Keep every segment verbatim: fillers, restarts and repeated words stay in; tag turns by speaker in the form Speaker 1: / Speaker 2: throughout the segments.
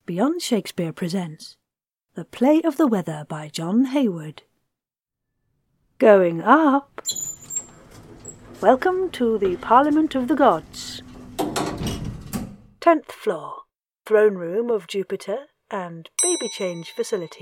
Speaker 1: Beyond Shakespeare presents The Play of the Weather by John Hayward. Going up. Welcome to the Parliament of the Gods. Tenth floor, throne room of Jupiter and baby change facility.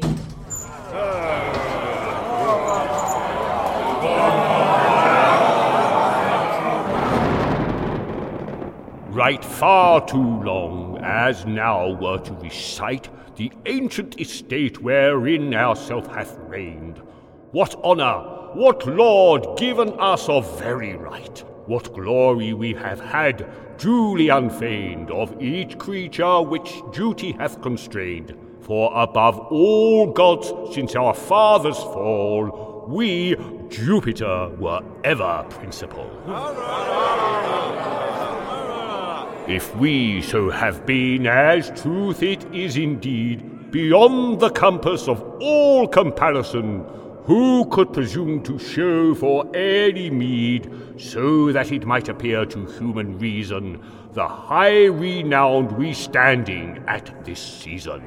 Speaker 2: Write far too long, as now were to recite the ancient estate wherein ourself hath reigned. What honour, what lord given us of very right, what glory we have had, duly unfeigned, of each creature which duty hath constrained. For above all gods since our fathers' fall, we, Jupiter, were ever principal. If we so have been, as truth it is indeed, beyond the compass of all comparison, who could presume to show for any meed, so that it might appear to human reason, the high renowned we standing at this season?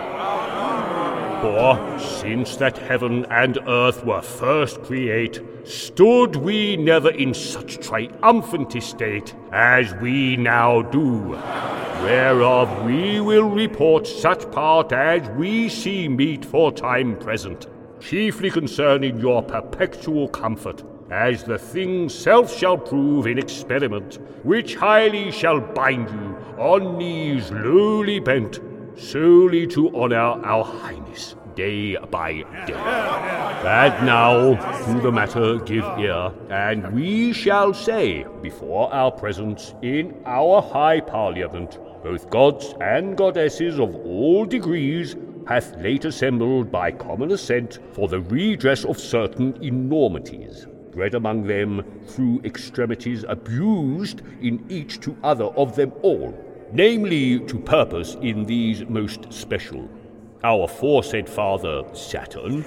Speaker 2: For, since that heaven and earth were first create, stood we never in such triumphant estate as we now do, whereof we will report such part as we see meet for time present, chiefly concerning your perpetual comfort, as the thing self shall prove in experiment, which highly shall bind you on knees lowly bent, solely to honour our highness day by day. And now to the matter give ear, and we shall say before our presence in our high parliament, both gods and goddesses of all degrees hath late assembled by common assent for the redress of certain enormities, bred among them through extremities abused in each to other of them all, namely to purpose in these most special: our aforesaid father Saturn,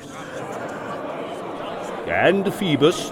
Speaker 2: and Phoebus,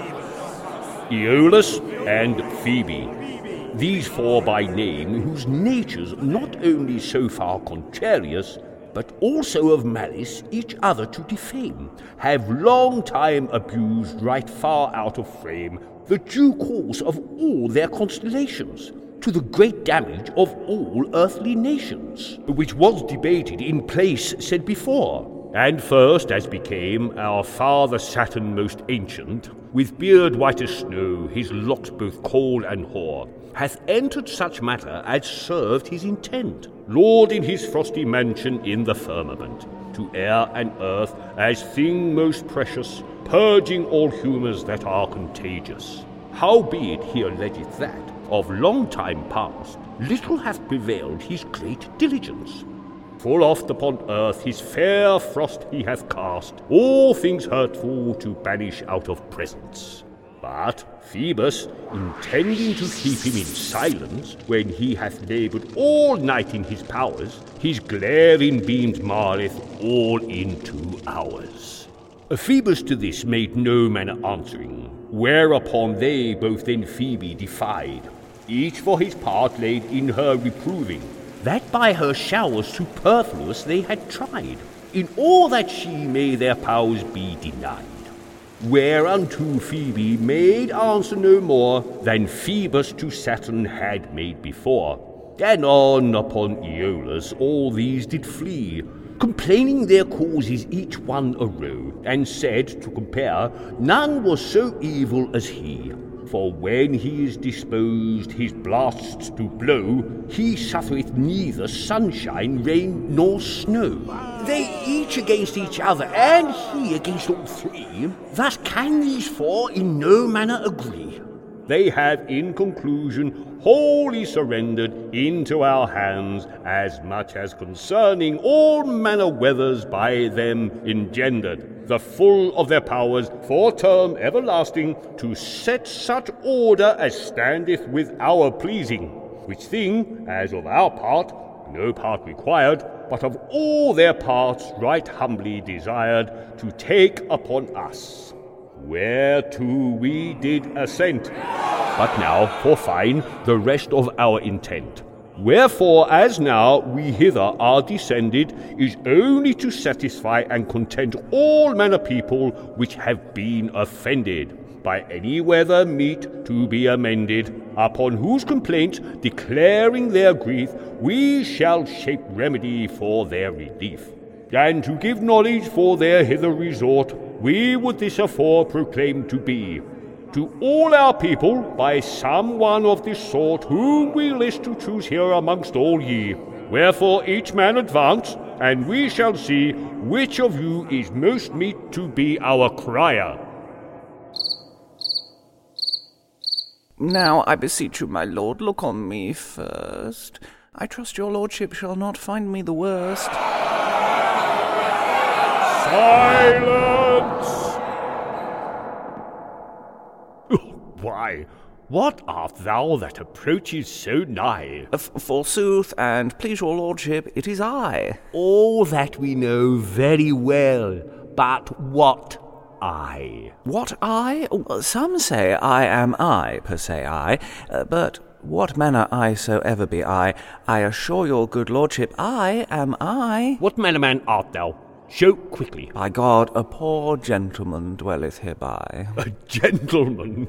Speaker 2: Aeolus, and Phoebe, these four by name, whose natures not only so far contrarious, but also of malice each other to defame, have long time abused right far out of frame the due course of all their constellations, to the great damage of all earthly nations, which was debated in place said before. And first, as became our father Saturn most ancient, with beard white as snow, his locks both coal and hoar, hath entered such matter as served his intent, lord in his frosty mansion in the firmament, to air and earth as thing most precious, purging all humours that are contagious. Howbeit he allegeth that, of long time past, little hath prevailed his great diligence. Full oft upon earth his fair frost he hath cast, all things hurtful to banish out of presence. But Phoebus, intending to keep him in silence, when he hath laboured all night in his powers, his glaring beams marreth all in two hours. Phoebus to this made no manner answering, whereupon they both then Phoebe defied, each for his part laid in her reproving, that by her showers superfluous they had tried, in all that she may their powers be denied. Whereunto Phoebe made answer no more than Phoebus to Saturn had made before. And on upon Aeolus all these did flee, complaining their causes each one a row, and said, to compare, none was so evil as he. For when he is disposed his blasts to blow, he suffereth neither sunshine, rain, nor snow. They each against each other, and he against all three. Thus can these four in no manner agree. They have in conclusion wholly surrendered into our hands as much as concerning all manner weathers by them engendered, the full of their powers for term everlasting to set such order as standeth with our pleasing, which thing, as of our part, no part required, but of all their parts right humbly desired to take upon us, whereto we did assent. But now, for fine, the rest of our intent. Wherefore, as now we hither are descended, is only to satisfy and content all manner people which have been offended, by any weather meet to be amended, upon whose complaints, declaring their grief, we shall shape remedy for their relief. And to give knowledge for their hither resort, we would this afore proclaim to be, to all our people, by some one of this sort, whom we list to choose here amongst all ye. Wherefore each man advance, and we shall see which of you is most meet to be our crier.
Speaker 3: Now, I beseech you, my lord, look on me first. I trust your lordship shall not find me the worst.
Speaker 2: Silence! Why, what art thou that approaches so nigh?
Speaker 3: F- forsooth, and please your lordship, it is I.
Speaker 2: All that we know very well, but what I?
Speaker 3: What I? Oh, some say I am I, per se I, uh, but what manner I soever be I, I assure your good lordship I am I.
Speaker 2: What manner man art thou? Show quickly.
Speaker 3: By God, a poor gentleman dwelleth hereby.
Speaker 2: A gentleman?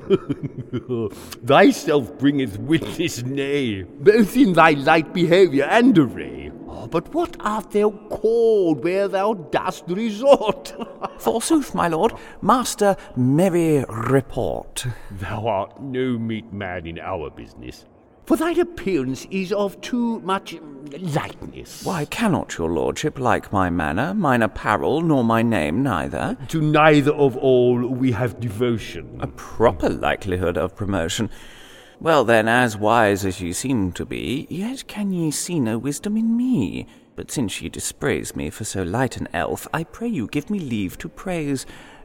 Speaker 2: Thyself bringeth witness, nay, both in thy light behaviour and array. Oh, but what art thou called where thou dost resort?
Speaker 3: Forsooth, my lord, Master Merry Report.
Speaker 2: Thou art no meet man in our business, for thine appearance is of too much likeness.
Speaker 3: Why cannot your lordship like my manner, mine apparel, nor my name neither?
Speaker 2: To neither of all we have devotion.
Speaker 3: A proper likelihood of promotion. Well then, as wise as ye seem to be, yet can ye see no wisdom in me. But since ye dispraise me for so light an elf, I pray you give me leave to praise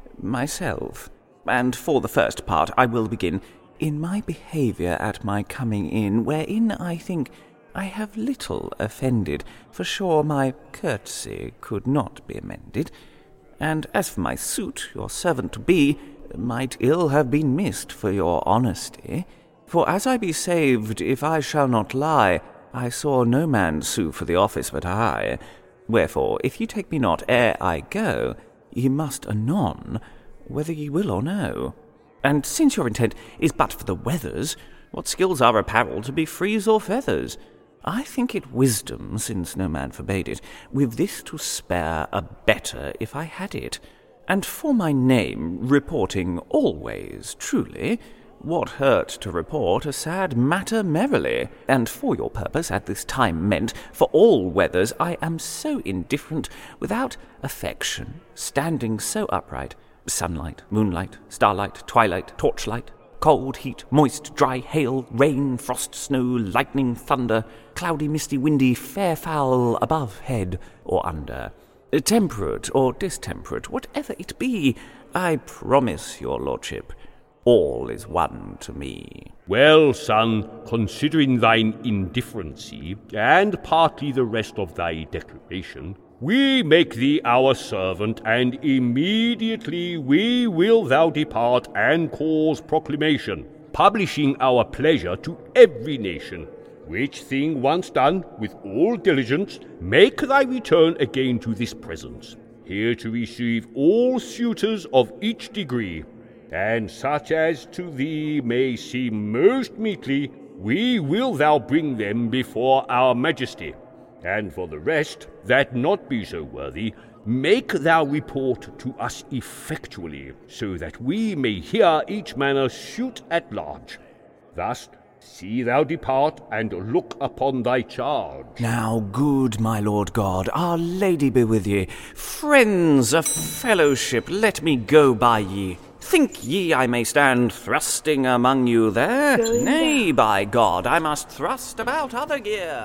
Speaker 3: myself. And for the first part I will begin in my behaviour at my coming in, wherein I think I have little offended, for sure my courtesy could not be amended. And as for my suit, your servant to be, might ill have been missed for your honesty. For as I be saved, if I shall not lie, I saw no man sue for the office but I. Wherefore, if ye take me not ere I go, ye must anon, whether ye will or no. And since your intent is but for the weathers, what skills are apparel to be frieze or feathers? I think it wisdom, since no man forbade it, with this to spare a better if I had it. And for my name, reporting always truly, what hurt to report a sad matter merrily? And for your purpose at this time meant, for all weathers I am so indifferent, without affection, standing so upright, sunlight, moonlight, starlight, twilight, torchlight, cold, heat, moist, dry, hail, rain, frost, snow, lightning, thunder, cloudy, misty, windy, fair, foul, above head or under, temperate or distemperate, whatever it be, I promise your lordship, all is one to me.
Speaker 2: Well, son, considering thine indifferency, and partly the rest of thy declaration, we make thee our servant, and immediately we will thou depart and cause proclamation, publishing our pleasure to every nation, which thing once done, with all diligence, make thy return again to this presence, here to receive all suitors of each degree, and such as to thee may seem most meetly, we will thou bring them before our majesty. And for the rest, that not be so worthy, make thou report to us effectually, so that we may hear each manner suit at large. Thus see thou depart, and look upon thy charge.
Speaker 3: Now, good my Lord God, Our Lady be with ye. Friends of fellowship, let me go by ye. Think ye I may stand thrusting among you there?
Speaker 1: Going
Speaker 3: Nay,
Speaker 1: down.
Speaker 3: by God, I must thrust about other gear.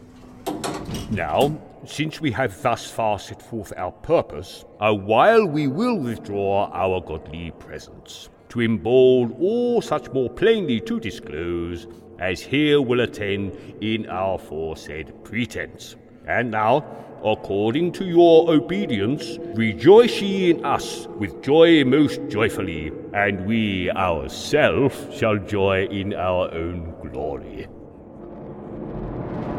Speaker 2: Now, since we have thus far set forth our purpose, a while we will withdraw our godly presence, to embold all such more plainly to disclose, as here will attend in our foresaid pretence. And now, according to your obedience, rejoice ye in us with joy most joyfully, and we ourselves shall joy in our own glory.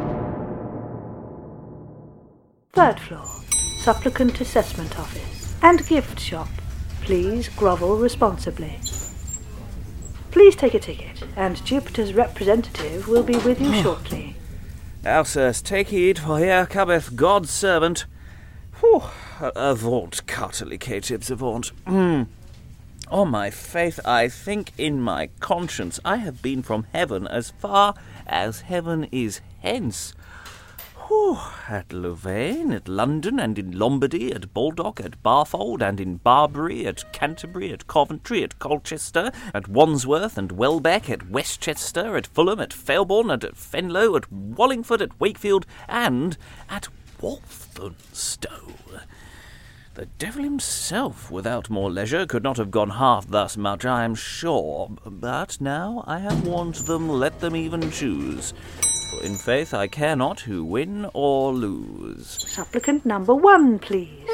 Speaker 1: Third floor, Supplicant Assessment Office and Gift Shop. Please grovel responsibly. Please take a ticket, and Jupiter's representative will be with you shortly.
Speaker 3: Now, sirs, take heed, for here cometh God's servant. Whew, avaunt, Carterly K-Tips, avaunt. Mm. On my faith, I think in my conscience I have been from heaven as far as heaven is hence. Whew, at Louvain, at London, and in Lombardy, at Baldock, at Barfold, and in Barbary, at Canterbury, at Coventry, at Colchester, at Wandsworth, and Welbeck, at Westchester, at Fulham, at Failbourne, and at Fenlow, at Wallingford, at Wakefield, and at Walthamstow. The devil himself, without more leisure, could not have gone half thus much, I am sure. But now I have warned them, let them even choose. For in faith I care not who win or lose.
Speaker 1: Supplicant number one, please.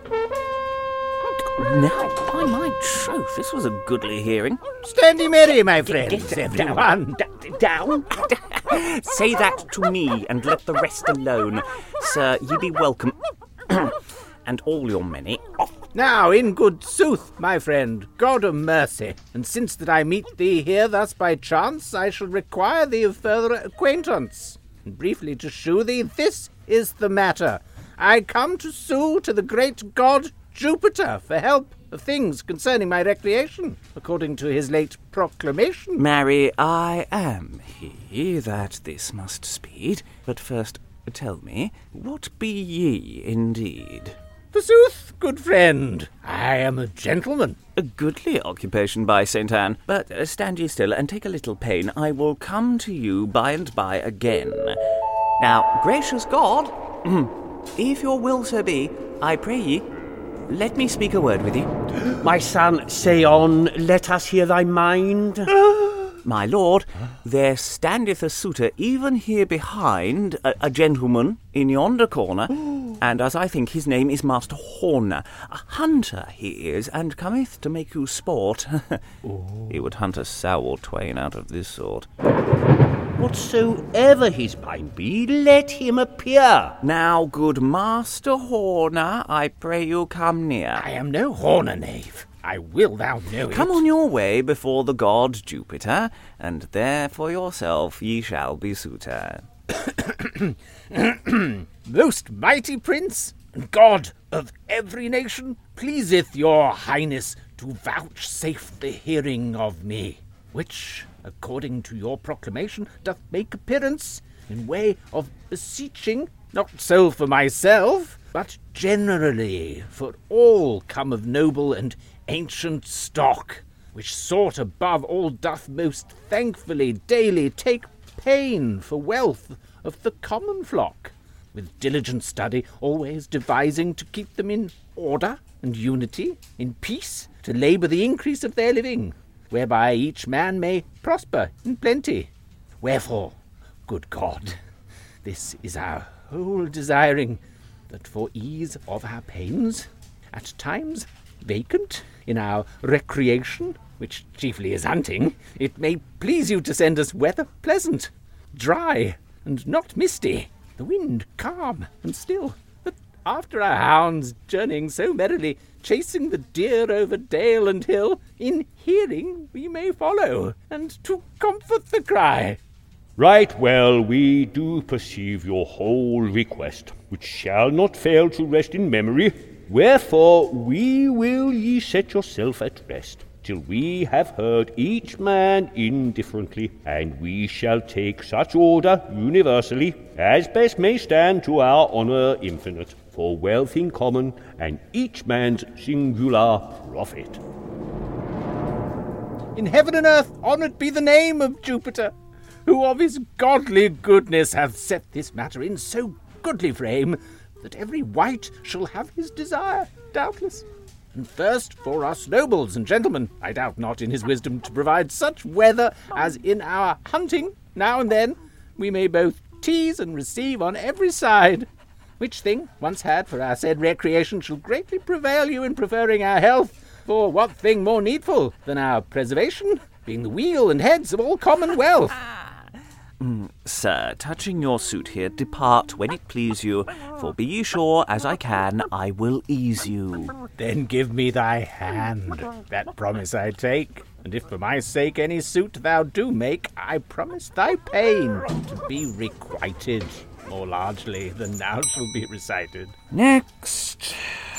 Speaker 3: Now, by my troth, this was a goodly hearing.
Speaker 4: Standy merry, my friends, everyone.
Speaker 3: Down. Say that to me, and let the rest alone. Sir, ye be welcome. And all your many. Off.
Speaker 4: Now, in good sooth, my friend, God of mercy, and since that I meet thee here thus by chance, I shall require thee of further acquaintance. And briefly to shew thee, this is the matter. I come to sue to the great god Jupiter for help of things concerning my recreation, according to his late proclamation.
Speaker 3: Marry, I am he that this must speed. But first, tell me, what be ye indeed?
Speaker 4: Forsooth, good friend, I am a gentleman.
Speaker 3: A goodly occupation, by Saint Anne. But uh, stand ye still, and take a little pain. I will come to you by and by again. Now, gracious God, if your will so be, I pray ye, let me speak a word with you.
Speaker 2: My son, say on, let us hear thy mind.
Speaker 3: My lord, there standeth a suitor even here behind, a, a gentleman in yonder corner, and as I think his name is Master Horner. A hunter he is, and cometh to make you sport. He would hunt a sow or twain out of this sort.
Speaker 2: Whatsoever his mind be, let him appear.
Speaker 3: Now, good Master Horner, I pray you come near.
Speaker 4: I am no Horner, knave. I will thou know it.
Speaker 3: Come on your way before the god Jupiter, and there for yourself ye shall be suitor.
Speaker 4: Most mighty prince, and god of every nation, pleaseth your highness to vouchsafe the hearing of me, which, according to your proclamation, doth make appearance in way of beseeching, not so for myself, but generally for all come of noble and ancient stock, which sort above all doth most thankfully daily take pain for wealth of the common flock, with diligent study always devising to keep them in order and unity, in peace, to labour the increase of their living, whereby each man may prosper in plenty. Wherefore, good God, this is our whole desiring, that for ease of our pains, at times vacant in our recreation, which chiefly is hunting, it may please you to send us weather pleasant, dry, and not misty, the wind calm and still, that after our hounds journeying so merrily, chasing the deer over dale and hill, in hearing we may follow, and to comfort the cry.
Speaker 2: Right well we do perceive your whole request, which shall not fail to rest in memory. Wherefore we will ye set yourself at rest, till we have heard each man indifferently, and we shall take such order universally, as best may stand to our honour infinite, for wealth in common, and each man's singular profit.
Speaker 4: In heaven and earth honoured be the name of Jupiter, who of his godly goodness hath set this matter in so goodly frame, that every wight shall have his desire, doubtless. And first for us nobles and gentlemen, I doubt not in his wisdom to provide such weather as in our hunting, now and then, we may both tease and receive on every side, which thing, once had for our said recreation, shall greatly prevail you in preferring our health, for what thing more needful than our preservation, being the weal and heads of all commonwealth?
Speaker 3: Mm, sir, touching your suit here, depart when it please you, for be ye sure, as I can, I will ease you.
Speaker 4: Then give me thy hand, that promise I take, and if for my sake any suit thou do make, I promise thy pain to be requited more largely than now shall be recited.
Speaker 3: Next.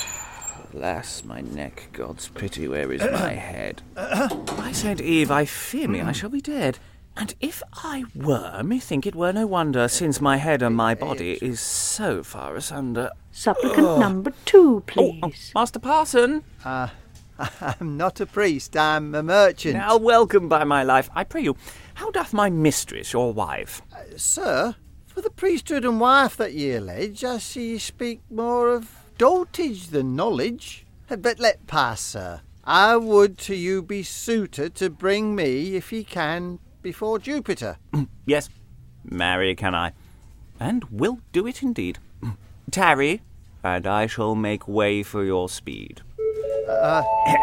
Speaker 3: Alas, my neck, God's pity, where is my head? I said, Eve, I fear me I shall be dead. And if I were, methink it were no wonder, since my head and my body is so far asunder.
Speaker 1: Supplicant oh. number two, please.
Speaker 3: Oh, oh, Master Parson.
Speaker 5: Uh, I'm not a priest, I'm a merchant.
Speaker 3: Now, welcome by my life. I pray you, how doth my mistress, your wife?
Speaker 5: Uh, sir, for the priesthood and wife that ye allege, I see ye speak more of dotage than knowledge. But let pass, sir. I would to you be suitor to bring me, if ye can, before Jupiter.
Speaker 3: Yes, marry can I, and will do it indeed. Tarry, and I shall make way for your speed.
Speaker 5: Uh,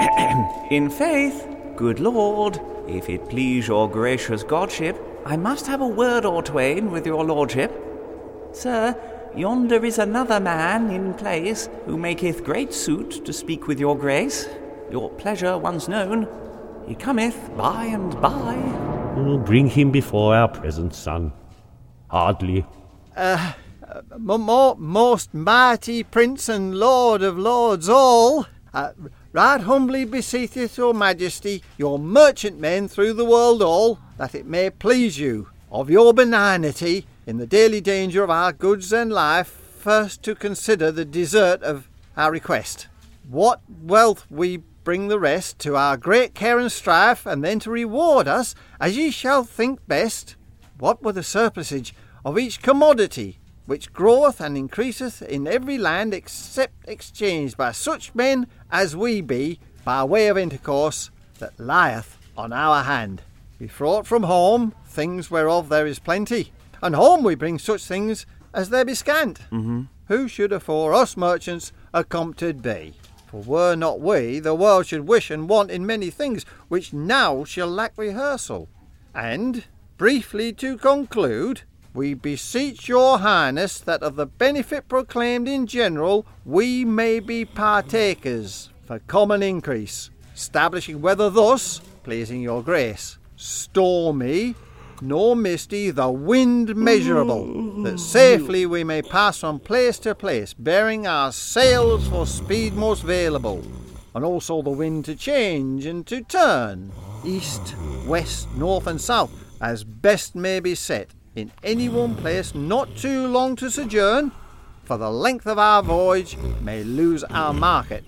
Speaker 3: In faith, good lord, if it please your gracious godship, I must have a word or twain with your lordship. Sir, yonder is another man in place, who maketh great suit to speak with your grace. Your pleasure once known, he cometh by and by.
Speaker 2: We'll bring him before our presence, son. Hardly.
Speaker 5: Uh, uh more, most mighty prince and lord of lords all, uh, right humbly beseecheth your majesty, your merchantmen through the world all, that it may please you, of your benignity, in the daily danger of our goods and life, first to consider the desert of our request. What wealth we bring the rest, to our great care and strife, and then to reward us, as ye shall think best, what were the surplusage of each commodity, which groweth and increaseth in every land, except exchanged by such men as we be, by way of intercourse, that lieth on our hand. We fraught from home things whereof there is plenty, and home we bring such things as there be scant.
Speaker 3: Mm-hmm.
Speaker 5: Who should afore us merchants accompted be? For were not we, the world should wish and want in many things, which now shall lack rehearsal. And, briefly to conclude, we beseech your highness that of the benefit proclaimed in general, we may be partakers for common increase, establishing whether thus, pleasing your grace, stormy nor misty, the wind measurable, that safely we may pass from place to place, bearing our sails for speed most available, and also the wind to change and to turn, east, west, north and south, as best may be set, in any one place not too long to sojourn, for the length of our voyage may lose our market.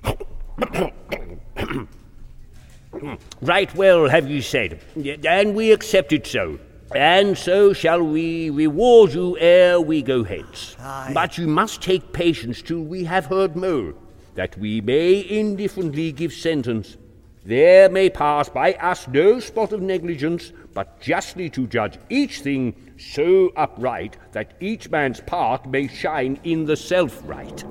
Speaker 2: Right well have you said, and we accept it so. And so shall we reward you ere we go hence.
Speaker 5: Aye.
Speaker 2: But you must take patience till we have heard more, that we may indifferently give sentence. There may pass by us no spot of negligence, but justly to judge each thing so upright, that each man's part may shine in the self-right.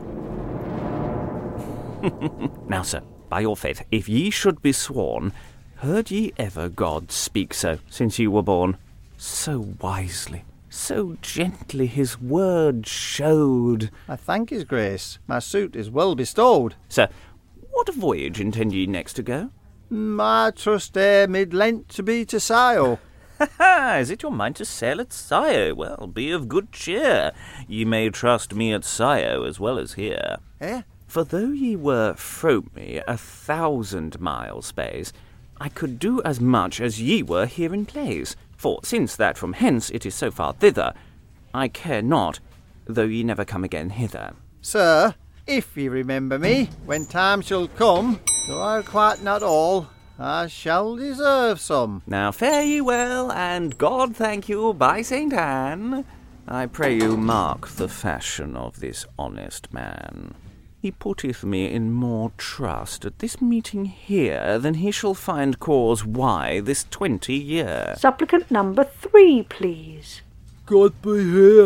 Speaker 3: Now, sir, by your faith, if ye should be sworn, heard ye ever God speak so, since ye were born? So wisely, so gently his word showed.
Speaker 5: I thank his grace, my suit is well bestowed.
Speaker 3: Sir, what voyage intend ye next to go?
Speaker 5: My trust ere mid-Lent to be to Scio.
Speaker 3: Ha ha! Is it your mind to sail at Scio? Well, be of good cheer. Ye may trust me at Scio as well as here.
Speaker 5: Eh?
Speaker 3: For though ye were fro me a thousand miles space, I could do as much as ye were here in place. For since that from hence it is so far thither, I care not, though ye never come again hither.
Speaker 5: Sir, if ye remember me, when time shall come, though I requite not all, I shall deserve some.
Speaker 3: Now fare ye well, and God thank you, by Saint Anne. I pray you mark the fashion of this honest man. He putteth me in more trust at this meeting here than he shall find cause why this twenty year.
Speaker 1: Supplicant number three, please.
Speaker 6: God be here,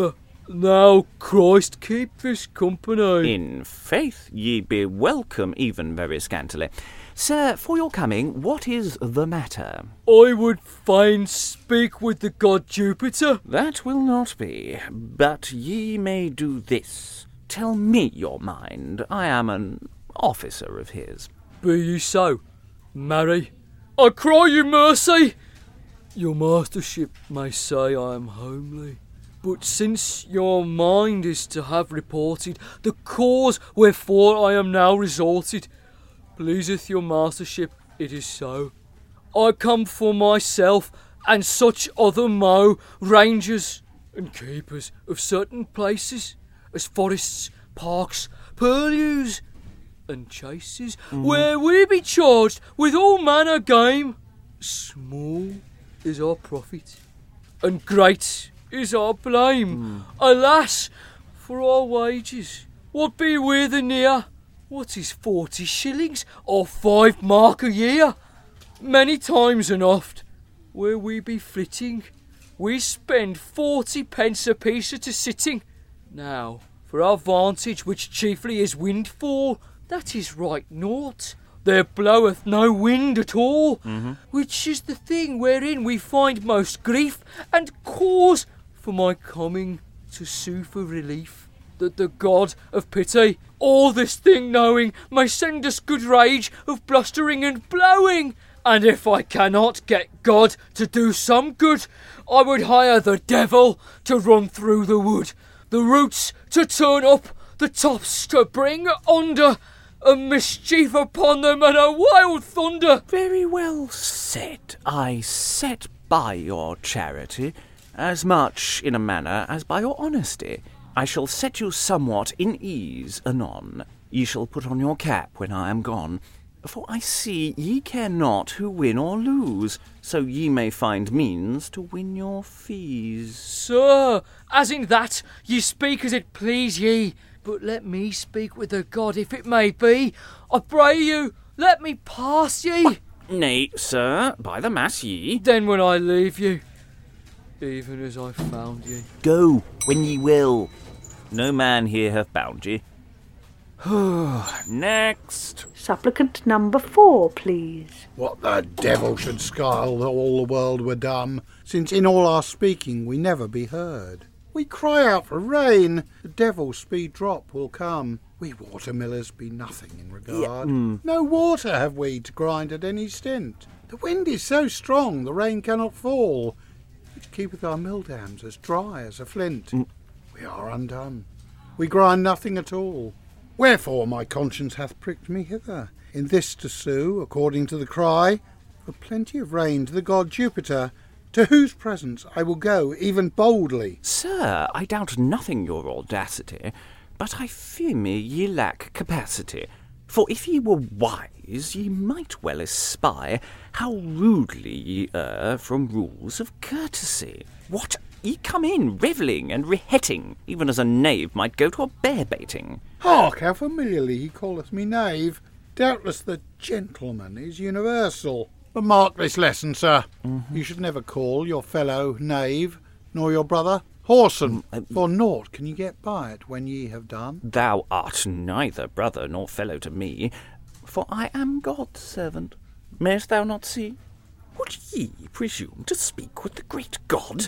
Speaker 6: Now Christ keep this company.
Speaker 3: In faith, ye be welcome even very scantily. Sir, for your coming, what is the matter?
Speaker 6: I would fain speak with the god Jupiter.
Speaker 3: That will not be, but ye may do this. Tell me your mind. I am an officer of his.
Speaker 6: Be ye so, marry. I cry you mercy. Your mastership may say I am homely, but since your mind is to have reported the cause wherefore I am now resorted, pleaseth your mastership it is so. I come for myself and such other mo rangers and keepers of certain places, as forests, parks, purlieus, and chases, mm. where we be charged with all manner game. Small is our profit, and great is our blame. Mm. Alas, for our wages, what be we the near? What is forty shillings or five mark a year? Many times and oft, where we be flitting, we spend forty pence a piece at a sitting. Now, for our vantage, which chiefly is windfall, that is right naught. There bloweth no wind at all, mm-hmm. which is the thing wherein we find most grief and cause for my coming to sue for relief. That the God of pity, all this thing knowing, may send us good rage of blustering and blowing. And if I cannot get God to do some good, I would hire the devil to run through the wood, the roots to turn up, the tops to bring under, a mischief upon them and a wild thunder.
Speaker 3: Very well said. I set by your charity, as much in a manner as by your honesty. I shall set you somewhat in ease anon. Ye shall put on your cap when I am gone. For I see ye care not who win or lose, so ye may find means to win your fees.
Speaker 6: Sir, as in that ye speak as it please ye, but let me speak with the God, if it may be. I pray you, let me pass ye.
Speaker 3: Nay, sir, by the mass ye.
Speaker 6: Then when I leave you, even as I found ye.
Speaker 3: Go when ye will. No man here hath bound ye. Next.
Speaker 1: Supplicant number four, please.
Speaker 7: What the devil should skyle though all the world were dumb, since in all our speaking we never be heard. We cry out for rain, the devil's speed drop will come. We watermillers be nothing in regard. Yeah, mm. No water have we to grind at any stint. The wind is so strong the rain cannot fall, which keepeth our mill dams as dry as a flint. Mm. We are undone. We grind nothing at all. Wherefore my conscience hath pricked me hither, in this to sue, according to the cry, for plenty of rain to the god Jupiter, to whose presence I will go even boldly.
Speaker 3: Sir, I doubt nothing your audacity, but I fear me ye lack capacity. For if ye were wise, ye might well espy how rudely ye err from rules of courtesy. What, ye come in revelling and rehetting, even as a knave might go to a bear-baiting.
Speaker 7: Hark, how familiarly he calleth me knave. Doubtless the gentleman is universal. But mark this lesson, sir. Mm-hmm. You should never call your fellow knave, nor your brother whoreson, mm, uh, for naught can ye get by it when ye have done.
Speaker 3: Thou art neither brother nor fellow to me, for I am God's servant. Mayst thou not see? Would ye presume to speak with the great God?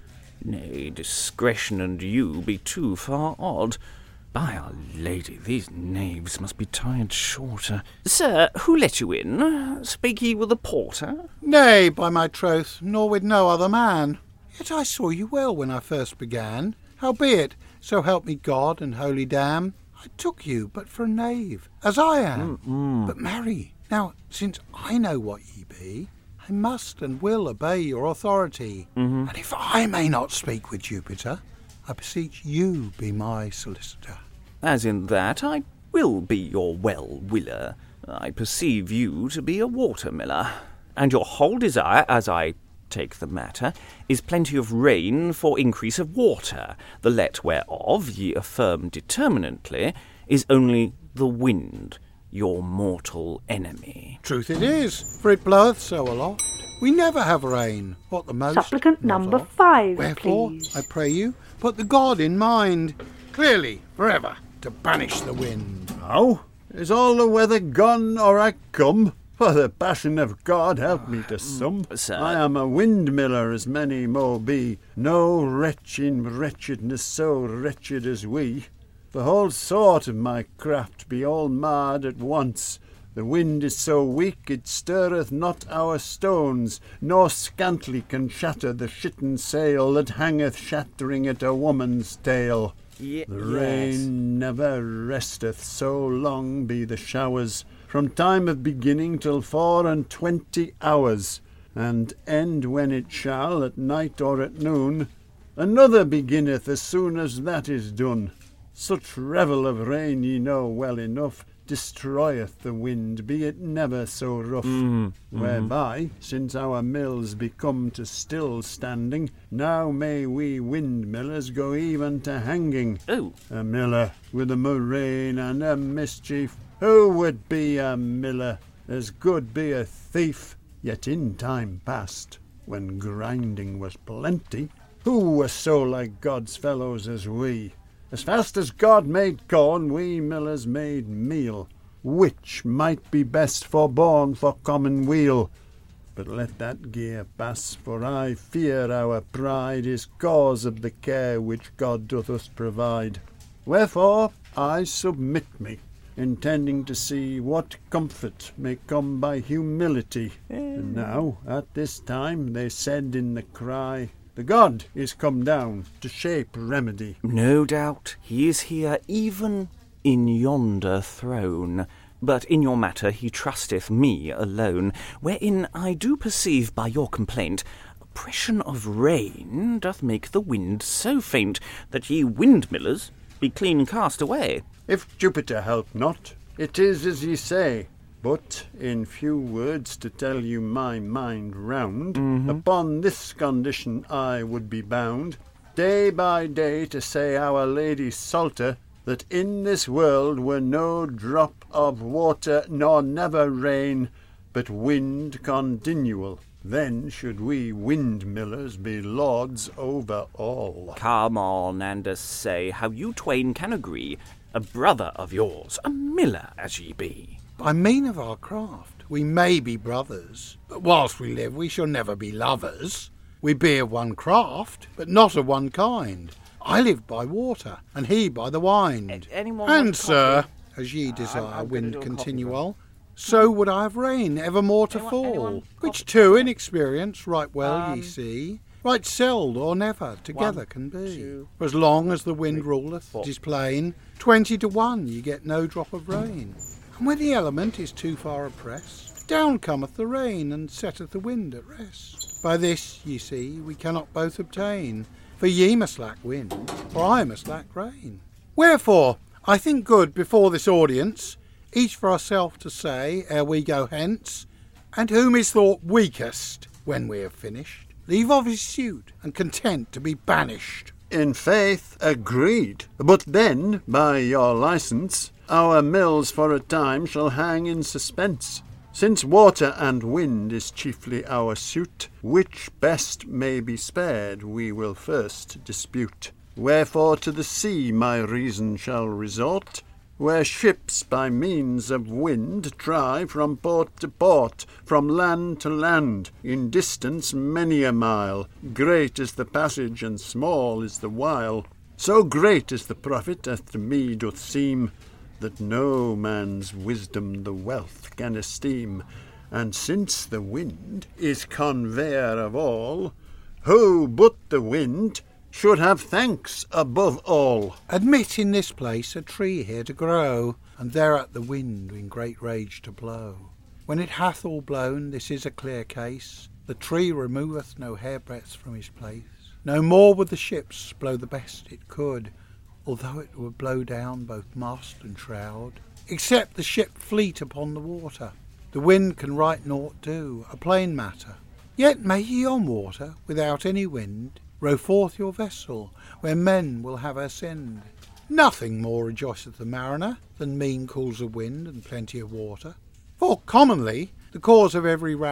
Speaker 3: Nay, discretion and you be too far odd. By our lady, these knaves must be tired shorter. Sir, who let you in? Spake ye with the porter?
Speaker 7: Nay, by my troth, nor with no other man. Yet I saw you well when I first began. Howbeit, so help me God and holy damn, I took you but for a knave, as I am. Mm-mm. But marry, now, since I know what ye be, I must and will obey your authority. Mm-hmm. And if I may not speak with Jupiter, I beseech you be my solicitor.
Speaker 3: As in that, I will be your well-willer. I perceive you to be a watermiller, and your whole desire, as I take the matter, is plenty of rain for increase of water, the let whereof ye affirm determinately is only the wind, your mortal enemy.
Speaker 7: Truth it is, for it bloweth so aloft. We never have rain, what the most.
Speaker 1: Supplicant
Speaker 7: not
Speaker 1: number
Speaker 7: of.
Speaker 1: five,
Speaker 7: Wherefore,
Speaker 1: please.
Speaker 7: I pray you, put the god in mind, clearly, forever, to banish the wind.
Speaker 5: How? Is all the weather gone or I come? For the passion of God help me to some.
Speaker 3: Sir.
Speaker 5: I am a windmiller as many mo be. No wretch in wretchedness so wretched as we. The whole sort of my craft be all marred at once. The wind is so weak it stirreth not our stones, nor scantly can shatter the shitten sail that hangeth shattering at a woman's tail.
Speaker 3: Ye-
Speaker 5: The
Speaker 3: yes.
Speaker 5: rain never resteth, so long be the showers, from time of beginning till four and twenty hours, and end when it shall, at night or at noon. Another beginneth as soon as that is done. Such revel of rain, ye know well enough, destroyeth the wind, be it never so rough.
Speaker 3: Mm,
Speaker 5: Whereby, since our mills be come to still standing, now may we windmillers go even to hanging.
Speaker 3: Oh,
Speaker 5: A miller with a murrain and a mischief, who would be a miller? As good be a thief. Yet in time past, when grinding was plenty, who were so like God's fellows as we? As fast as God made corn, we millers made meal, which might be best forborne for common weal. But let that gear pass, for I fear our pride is cause of the care which God doth us provide. Wherefore I submit me, intending to see what comfort may come by humility. And now, at this time, they said in the cry, the God is come down to shape remedy.
Speaker 3: no doubt he is here even in yonder throne. But in your matter he trusteth me alone, wherein I do perceive by your complaint oppression of rain doth make the wind so faint that ye windmillers be clean cast away.
Speaker 5: If Jupiter help not, it is as ye say. But in few words to tell you my mind round, upon this condition I would be bound, day by day to say Our Lady's Psalter, that in this world were no drop of water, nor never rain, but wind continual. Then should we windmillers be lords over all.
Speaker 3: Come on, and uh, say how you twain can agree, a brother of yours, a miller as ye be.
Speaker 7: I mean of our craft, we may be brothers, but whilst we live we shall never be lovers. We be of one craft, but not of one kind. I live by water, and he by the wind.
Speaker 3: A- any more hot
Speaker 7: and, sir,
Speaker 3: coffee?
Speaker 7: as ye desire
Speaker 3: I'm gonna
Speaker 7: wind
Speaker 3: do a coffee
Speaker 7: continual, so would I have rain evermore to
Speaker 3: Anyone-
Speaker 7: fall,
Speaker 3: anyone
Speaker 7: which
Speaker 3: coffee?
Speaker 7: too in experience right well
Speaker 3: Um,
Speaker 7: ye see, right seld or never together
Speaker 3: one,
Speaker 7: can be.
Speaker 3: two,
Speaker 7: For as long as the wind
Speaker 3: three,
Speaker 7: ruleth,
Speaker 3: four.
Speaker 7: it is plain, twenty to one ye get no drop of rain. And when the element is too far oppressed, down cometh the rain, and setteth the wind at rest. By this, ye see, we cannot both obtain, for ye must lack wind, or I must lack rain. Wherefore, I think good before this audience, each for ourselves to say, ere we go hence, and whom is thought weakest, when we have finished, leave off his suit, and content to be banished.
Speaker 5: In faith, agreed. But then, by your licence, our mills for a time shall hang in suspense. Since water and wind is chiefly our suit, which best may be spared we will first dispute. Wherefore to the sea my reason shall resort, where ships by means of wind try from port to port, from land to land, in distance many a mile. Great is the passage and small is the while. So great is the profit, as to me doth seem, that no man's wisdom the wealth can esteem. And since the wind is conveyor of all, who but the wind should have thanks above all?
Speaker 7: Admit in this place a tree here to grow, and thereat the wind in great rage to blow. When it hath all blown, this is a clear case, the tree removeth no hairbreadth from his place. No more would the ships blow the best it could, although it would blow down both mast and shroud, except the ship fleet upon the water. The wind can right naught do, a plain matter. Yet may ye on water, without any wind, row forth your vessel, where men will have her send. Nothing more rejoiceth the mariner than mean cools of wind and plenty of water. For commonly the cause of every wrack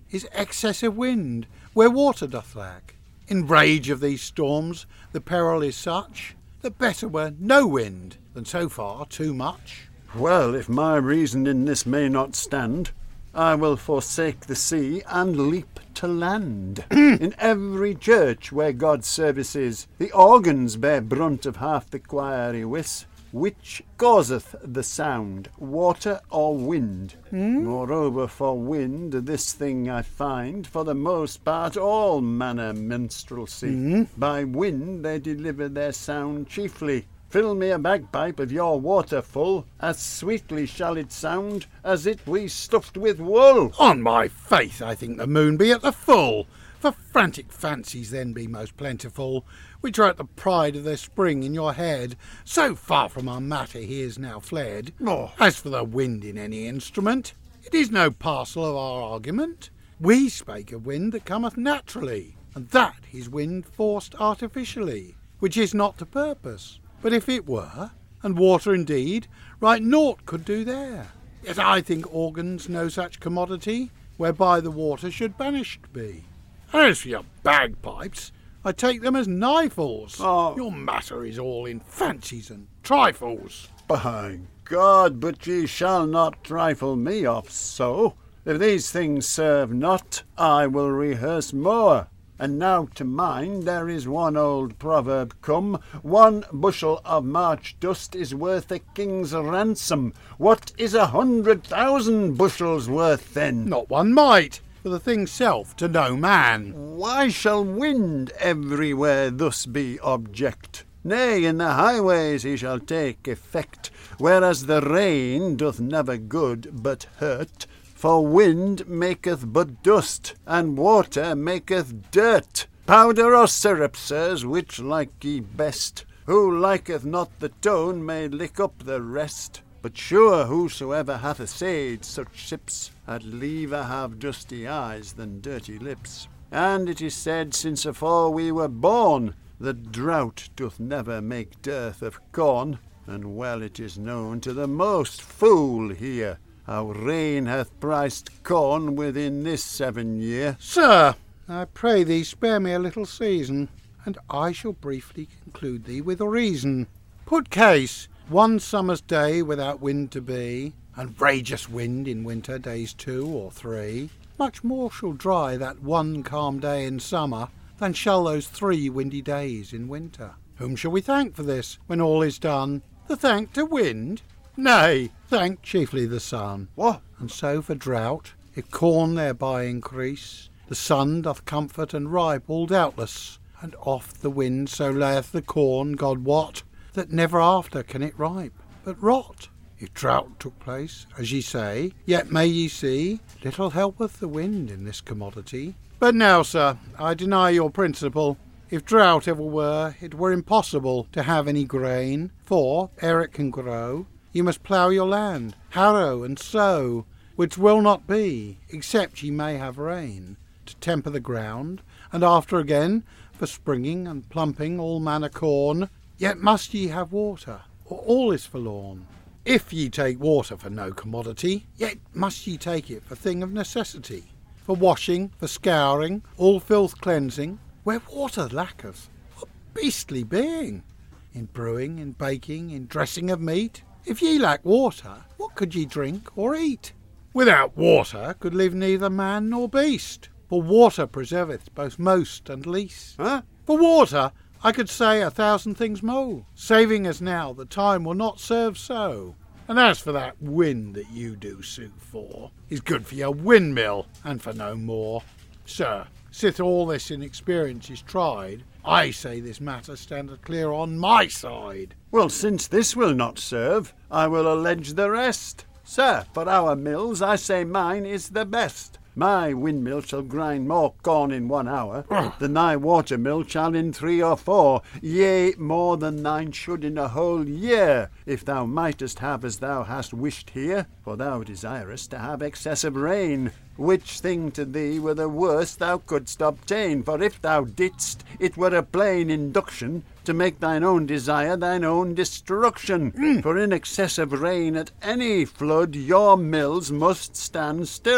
Speaker 7: is excessive wind, where water doth lack. In rage of these storms, the peril is such, that better were no wind than so far too much.
Speaker 8: Well, if my reason in this may not stand, I will forsake the sea and leap to land. In every church where God's service is, the organs bear brunt of half the choiry whis, which causeth the sound, water or wind.
Speaker 7: Mm?
Speaker 8: Moreover, for wind, this thing I find, for the most part all manner minstrelsy.
Speaker 7: Mm?
Speaker 8: By wind they deliver their sound chiefly. Fill me a bagpipe of your water full, as sweetly shall it sound as it we stuffed with wool.
Speaker 7: On my faith, I think the moon be at the full, for frantic fancies then be most plentiful, which are at the pride of their spring in your head, so far from our matter he is now fled.
Speaker 8: Oh.
Speaker 7: As for the wind in any instrument, it is no parcel of our argument. We spake of wind that cometh naturally, and that is wind forced artificially, which is not to purpose. But if it were, and water indeed, right naught could do there. Yet I think organs no such commodity, whereby the water should banished be. And as for your bagpipes, I take them as nifles.
Speaker 8: Oh.
Speaker 7: Your matter is all in fancies and trifles.
Speaker 8: By God, but ye shall not trifle me off so. If these things serve not, I will rehearse more. And now to mine there is one old proverb come, one bushel of March dust is worth a king's ransom. What is a hundred thousand bushels worth then?
Speaker 7: Not one mite, for the thing's self to no man.
Speaker 8: Why shall wind everywhere thus be object? Nay, in the highways he shall take effect, whereas the rain doth never good but hurt. For wind maketh but dust, and water maketh dirt. Powder or syrup, sirs, which like ye best? Who liketh not the tone may lick up the rest. But sure whosoever hath essayed such sips had liever have dusty eyes than dirty lips. And it is said since afore we were born, that drought doth never make dearth of corn. And well it is known to the most fool here, how rain hath priced corn within this seven year.
Speaker 7: Sir, I pray thee spare me a little season, and I shall briefly conclude thee with a reason. Put case, one summer's day without wind to be, and rageous wind in winter days two or three, much more shall dry that one calm day in summer than shall those three windy days in winter. Whom shall we thank for this, when all is done? The thank to wind? Nay, thank chiefly the sun.
Speaker 8: What?
Speaker 7: And so for drought, if corn thereby increase, the sun doth comfort and ripe all doubtless, and oft the wind so layeth the corn, God wot, that never after can it ripe, but rot. If drought took place, as ye say, yet may ye see, little helpeth the wind in this commodity. But now, sir, I deny your principle. If drought ever were, it were impossible to have any grain, for, ere it can grow, you must plough your land, harrow and sow, which will not be, except ye may have rain, to temper the ground, and after again, for springing and plumping all manner corn, yet must ye have water, or all is forlorn. If ye take water for no commodity, yet must ye take it for thing of necessity, for washing, for scouring, all filth cleansing, where water lacketh. What beastly being! In brewing, in baking, in dressing of meat. If ye lack water, what could ye drink or eat? Without water could live neither man nor beast, for water preserveth both most and least.
Speaker 8: Huh?
Speaker 7: For water I could say a thousand things more, saving as now the time will not serve so. And as for that wind that you do sue for, is good for your windmill, and for no more. Sir, sith all this in experience is tried, I say this matter standeth clear on my side.
Speaker 8: Well, since this will not serve, I will allege the rest. Sir, for our mills, I say mine is the best. My windmill shall grind more corn in one hour than thy watermill shall in three or four, yea, more than thine should in a whole year, if thou mightest have as thou hast wished here, for thou desirest to have excessive rain, which thing to thee were the worst thou couldst obtain, for if thou didst, it were a plain induction to make thine own desire thine own destruction. Mm. For in excessive rain at any flood your mills must stand still.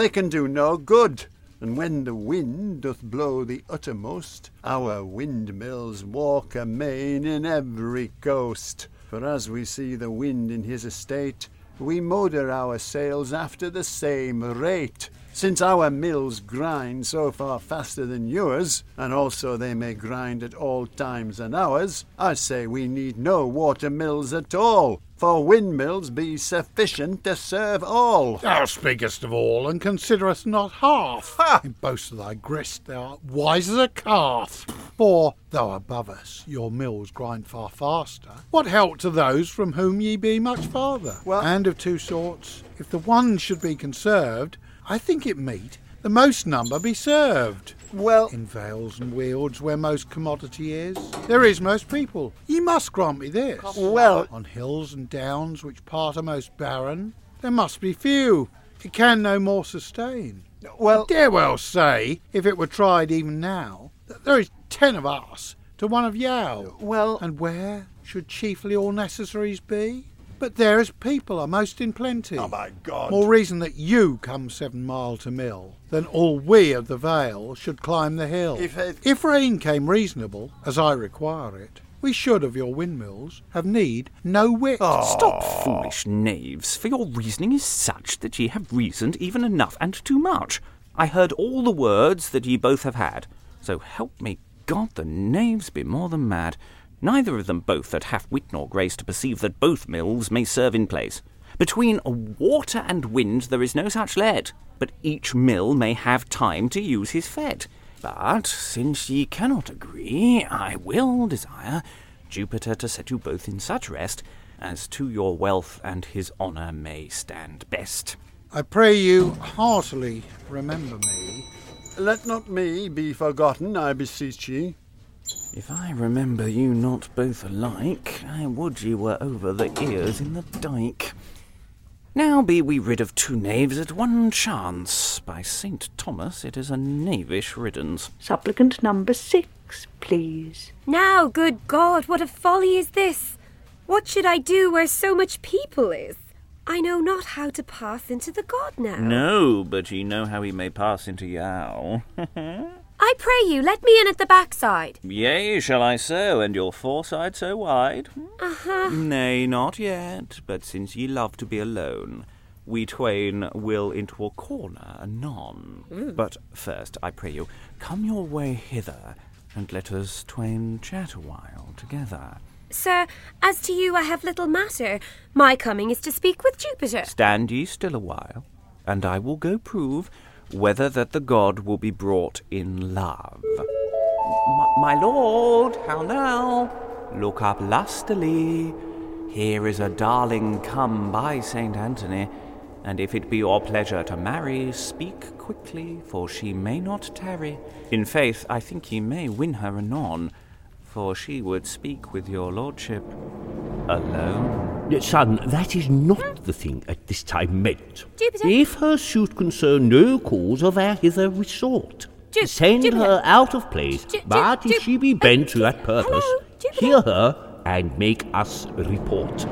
Speaker 8: they can do no good. And when the wind doth blow the uttermost, our windmills walk amain in every coast. For as we see the wind in his estate, we moder our sails after the same rate. Since our mills grind so far faster than yours, and also they may grind at all times and hours, I say we need no water mills at all, for windmills be sufficient to serve all.
Speaker 7: Thou speakest of all, and considerest not half.
Speaker 8: Ha!
Speaker 7: In boast of thy grist thou art wise as a calf. For, though above us your mills grind far faster, what help to those from whom ye be much farther?
Speaker 8: Well-
Speaker 7: And of two sorts, if the one should be conserved, I think it meet the most number be served.
Speaker 8: Well,
Speaker 7: In vales and wealds where most commodity is, there is most people. Ye must grant me this.
Speaker 8: well,
Speaker 7: On hills and downs which part are most barren, there must be few. It can no more sustain.
Speaker 8: well,
Speaker 7: Dare well say, if it were tried even now, that there is ten of us to one of Yao.
Speaker 8: well,
Speaker 7: And where should chiefly all necessaries be? But there as people are most in plenty.
Speaker 8: oh my God.
Speaker 7: More reason that you come seven mile to mill, than all we of the vale should climb the hill.
Speaker 8: If it-
Speaker 7: If rain came reasonable, as I require it, we should of your windmills have need no wit.
Speaker 3: Stop, foolish knaves, for your reasoning is such that ye have reasoned even enough and too much. I heard all the words that ye both have had, so help me God, the knaves be more than mad. Neither of them both that hath wit nor grace to perceive that both mills may serve in place. Between water and wind there is no such let, but each mill may have time to use his fet. But since ye cannot agree, I will desire Jupiter to set you both in such rest as to your wealth and his honour may stand best.
Speaker 7: I pray you heartily remember me.
Speaker 8: let not me be forgotten, I beseech ye.
Speaker 3: If I remember you not both alike, I would ye were over the ears in the dike. Now be we rid of two knaves at one chance. By Saint Thomas, it is a knavish riddance.
Speaker 1: Supplicant number six, please.
Speaker 9: Now, good God, what a folly is this? What should I do where so much people is? I know not how to pass into the god now.
Speaker 3: No, but ye know how he may pass into Yao.
Speaker 9: I pray you, let me in at the backside.
Speaker 3: Yea, shall I so, and your foresight so wide?
Speaker 9: Uh-huh.
Speaker 3: Nay, not yet, but since ye love to be alone, we twain will into a corner anon.
Speaker 9: Mm.
Speaker 3: But first, I pray you, come your way hither, and let us twain chat a while together.
Speaker 9: Sir, as to you I have little matter. My coming is to speak with Jupiter.
Speaker 3: Stand ye still a while, and I will go prove whether that the god will be brought in love. My, my lord, how now? Look up lustily. Here is a darling come by Saint Anthony, and if it be your pleasure to marry, speak quickly, for she may not tarry. In faith, I think ye may win her anon, for she would speak with your lordship alone.
Speaker 2: Son, that is not the thing at this time meant.
Speaker 9: Jupiter.
Speaker 2: If her suit concern no cause of our hither resort,
Speaker 9: Ju-
Speaker 2: send
Speaker 9: Jupiter.
Speaker 2: her out of place.
Speaker 9: Ju- Ju-
Speaker 2: but if
Speaker 9: Ju-
Speaker 2: she be bent to that purpose,
Speaker 9: Hello, Jupiter.
Speaker 2: hear her and make us report.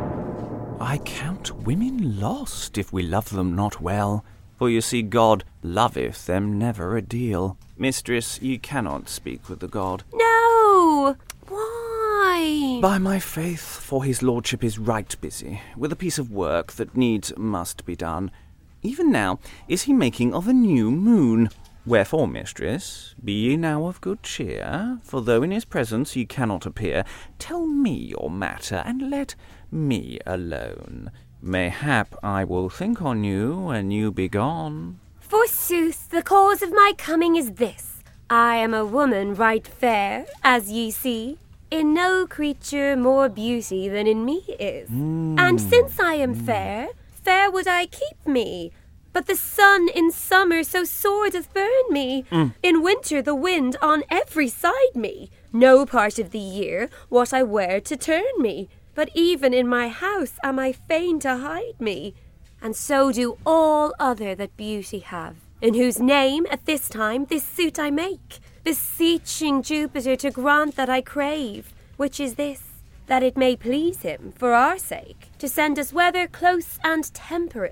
Speaker 3: I count women lost if we love them not well, for you see God loveth them never a deal. Mistress, ye cannot speak with the god.
Speaker 9: No! Why?
Speaker 3: By my faith, for his lordship is right busy, with a piece of work that needs must be done. Even now is he making of a new moon. Wherefore, mistress, be ye now of good cheer, for though in his presence ye cannot appear, tell me your matter, and let me alone. Mayhap I will think on you when you be gone.
Speaker 9: Forsooth, the cause of my coming is this. I am a woman right fair, as ye see. In no creature more beauty than in me is. And since I am fair, fair would I keep me. But the sun in summer so sore doth burn me. In winter the wind on every side me. No part of the year what I wear to turn me. But even in my house am I fain to hide me. And so do all other that beauty have, in whose name at this time this suit I make, beseeching Jupiter to grant that I crave, which is this, that it may please him, for our sake, to send us weather close and temperate,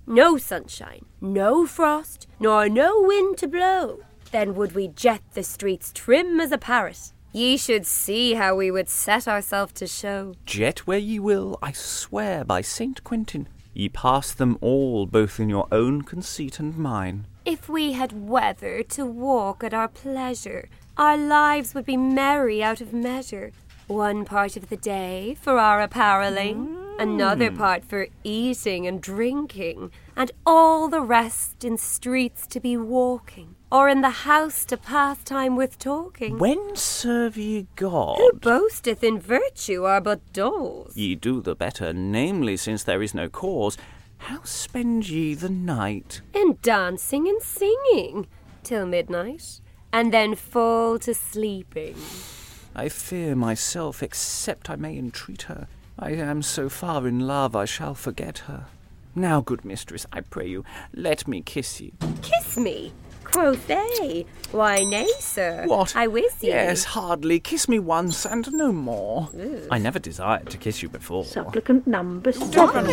Speaker 9: no sunshine, no frost, nor no wind to blow. Then would we jet the streets trim as a parrot. Ye should see how we would set ourselves to show.
Speaker 3: Jet where ye will, I swear by Saint Quentin, ye pass them all, both in your own conceit and mine.
Speaker 9: If we had weather to walk at our pleasure, our lives would be merry out of measure. One part of the day for our appareling, mm. another part for eating and drinking, and all the rest in streets to be walking, or in the house to pass time with talking.
Speaker 3: When serve ye God?
Speaker 9: Who boasteth in virtue are but dolls.
Speaker 3: Ye do the better, namely, since there is no cause. How spend ye the night?
Speaker 9: In dancing and singing, till midnight, and then fall to sleeping.
Speaker 3: I fear myself, except I may entreat her. I am so far in love I shall forget her. Now, good mistress, I pray you, let me kiss you.
Speaker 9: Kiss me? Quoth they. Why, nay, sir.
Speaker 3: What?
Speaker 9: I wish ye.
Speaker 3: Yes, hardly. Kiss me once and no more.
Speaker 9: Ooh.
Speaker 3: I never desired to kiss you before.
Speaker 1: Supplicant number seven.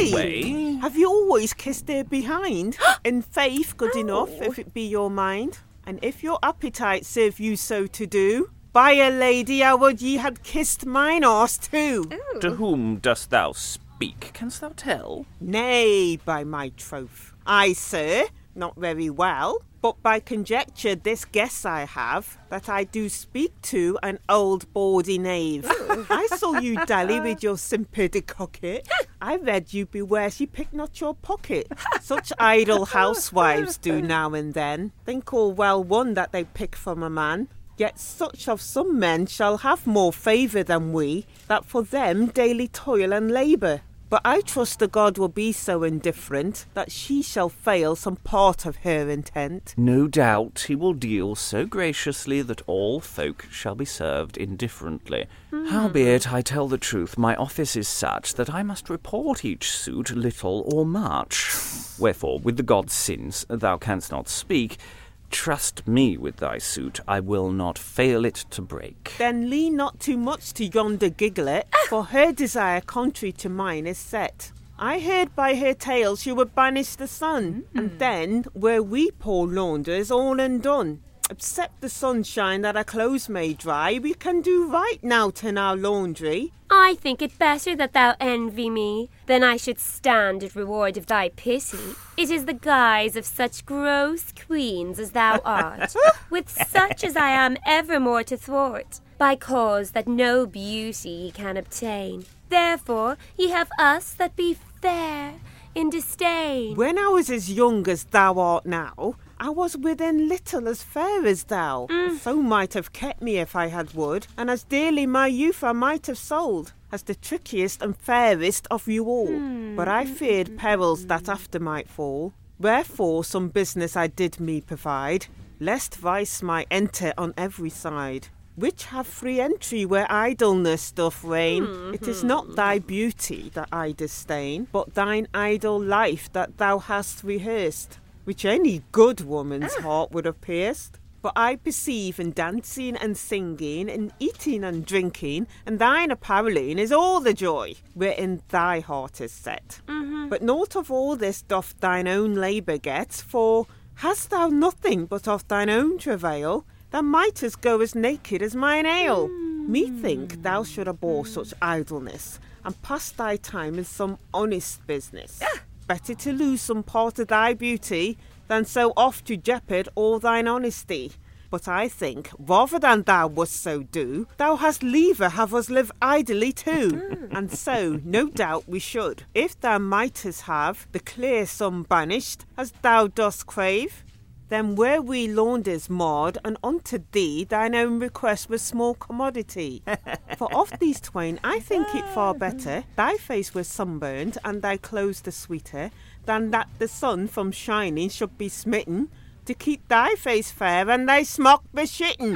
Speaker 3: Away.
Speaker 10: Have you always kissed her behind? In faith, good enough, if it be your mind. And if your appetite serve you so to do, by a lady, I would ye had kissed mine arse too.
Speaker 9: Ooh.
Speaker 3: To whom dost thou speak? Canst thou tell?
Speaker 10: Nay, by my troth. I, sir, not very well, but by conjecture this guess I have, that I do speak to an old bawdy knave. I saw you dally with your simper de coquet. I read you beware she pick not your pocket. Such idle housewives do now and then. Think all well won that they pick from a man. Yet such of some men shall have more favour than we, that for them daily toil and labour. But I trust the God will be so indifferent, that she shall fail some part of her intent.
Speaker 3: No doubt he will deal so graciously that all folk shall be served indifferently. Mm. Howbeit, I tell the truth, my office is such that I must report each suit little or much. Wherefore, with the god's sins, thou canst not speak. Trust me with thy suit, I will not fail it to break.
Speaker 10: Then lean not too much to yonder giglet, for her desire contrary to mine is set. I heard by her tale she would banish the sun, mm-hmm. and then were we poor launders all undone. Except the sunshine that our clothes may dry, we can do right now in our laundry.
Speaker 9: I think it better that thou envy me, than I should stand at reward of thy pity. It is the guise of such gross queens as thou art, with such as I am evermore to thwart, by cause that no beauty ye can obtain. Therefore ye have us that be fair in disdain.
Speaker 10: When I was as young as thou art now, I was within little as fair as thou. Mm. So might have kept me if I had would, and as dearly my youth I might have sold, as the trickiest and fairest of you all. Mm. But I feared perils that after might fall. Wherefore some business I did me provide, lest vice might enter on every side, which have free entry where idleness doth reign. Mm-hmm. It is not thy beauty that I disdain, but thine idle life that thou hast rehearsed, which any good woman's ah. heart would have pierced. But I perceive in dancing and singing, in eating and drinking, and thine appareling is all the joy wherein thy heart is set. Mm-hmm. But naught of all this doth thine own labour get, for hast thou nothing but of thine own travail, thou mightest go as naked as mine ale. Mm. Methink thou should abhor such idleness, and pass thy time in some honest business. Ah. Better to lose some part of thy beauty than so oft to jeopard all thine honesty. But I think, rather than thou wouldst so do, thou hast liever have us live idly too. And so, no doubt we should, if thou mightest have the clear sum banished, as thou dost crave. Then were we launders marred, and unto thee thine own request was small commodity. For of these twain I think it far better thy face was sunburned, and thy clothes the sweeter, than that the sun from shining should be smitten, to keep thy face fair and thy smock beshitten.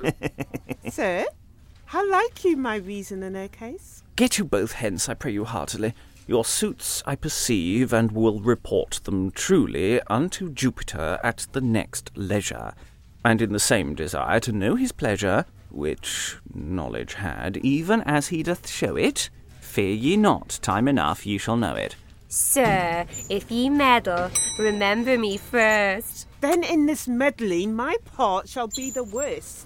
Speaker 10: Mm. Sir, how like you my reason in her case?
Speaker 3: Get you both hence, I pray you heartily. Your suits I perceive, and will report them truly unto Jupiter at the next leisure, and in the same desire to know his pleasure, which knowledge had, even as he doth show it. Fear ye not, time enough ye shall know it.
Speaker 9: Sir, if ye meddle, remember me first.
Speaker 10: Then in this meddling my part shall be the worst.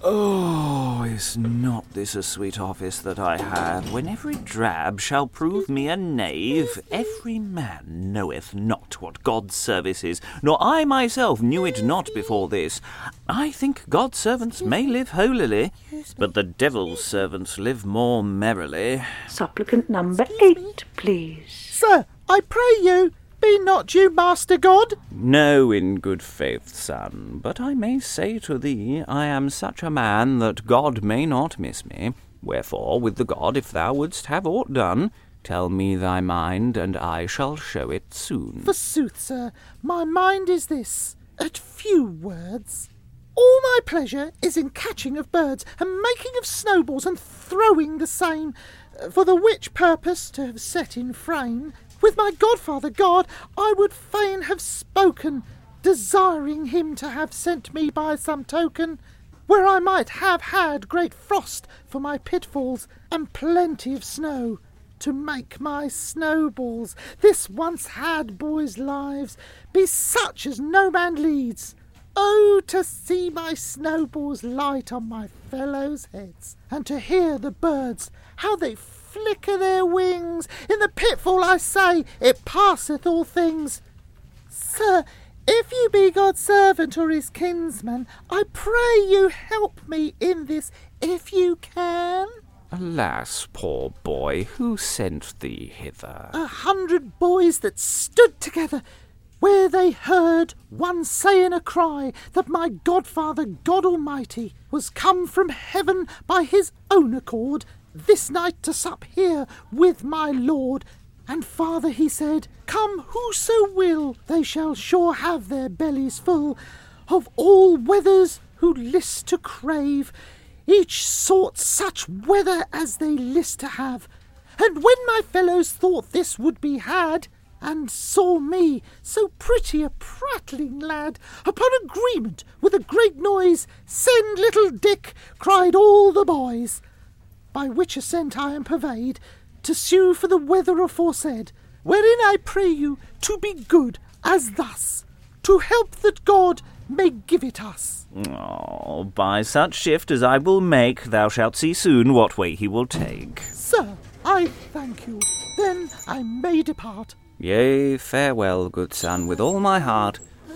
Speaker 3: Oh, is not this a sweet office that I have, when every drab shall prove me a knave? Every man knoweth not what God's service is, nor I myself knew it not before this. I think God's servants may live holily, but the devil's servants live more merrily.
Speaker 1: Supplicant number eight, please.
Speaker 11: Sir, I pray you, be not you Master God?
Speaker 3: No, in good faith, son, but I may say to thee, I am such a man that God may not miss me. Wherefore, with the God, if thou wouldst have aught done, tell me thy mind, and I shall show it soon.
Speaker 11: Forsooth, sir, my mind is this, at few words. All my pleasure is in catching of birds, and making of snowballs, and throwing the same, for the which purpose to have set in frame. With my godfather God I would fain have spoken, desiring him to have sent me by some token, where I might have had great frost for my pitfalls, and plenty of snow to make my snowballs, this once had boys' lives, be such as no man leads. Oh, to see my snowballs light on my fellows' heads, and to hear the birds, how they flicker their wings. In the pitfall, I say, it passeth all things. Sir, if you be God's servant or his kinsman, I pray you help me in this, if you can.
Speaker 3: Alas, poor boy, who sent thee hither?
Speaker 11: A hundred boys that stood together, where they heard one say in a cry that my godfather God Almighty was come from heaven by his own accord this night to sup here with my lord. And father, he said, come whoso will, they shall sure have their bellies full of all weathers who list to crave, each sort such weather as they list to have. And when my fellows thought this would be had, and saw me, so pretty a prattling lad, upon agreement with a great noise, send little Dick, cried all the boys. By which assent I am purveyed, to sue for the weather aforesaid, wherein I pray you to be good as thus, to help that God may give it us.
Speaker 3: Oh, by such shift as I will make, thou shalt see soon what way he will take.
Speaker 11: Sir, I thank you. Then I may depart.
Speaker 3: Yea, farewell, good son, with all my heart.